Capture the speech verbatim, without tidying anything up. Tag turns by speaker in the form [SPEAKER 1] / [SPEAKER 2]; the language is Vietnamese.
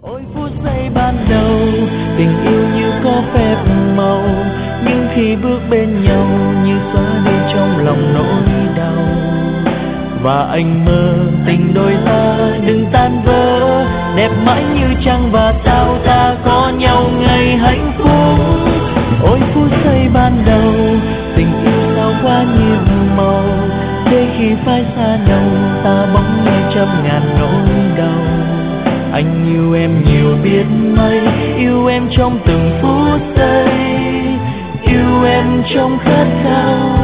[SPEAKER 1] Ôi phút giây ban đầu, tình yêu như có phép màu, nhưng khi bước bên nhau như xóa đi trong lòng nỗi đau. Và anh mơ tình đôi ta đừng tan vỡ, đẹp mãi như trăng và sao ta có nhau ngày hạnh phúc. Ôi phút giây ban đầu, tình yêu sao quá nhiệm màu, để khi phải xa nhau ta bỗng nghe trăm ngàn nỗi đau. Anh yêu em nhiều biết mấy, yêu em trong từng phút giây, yêu em trong khát khao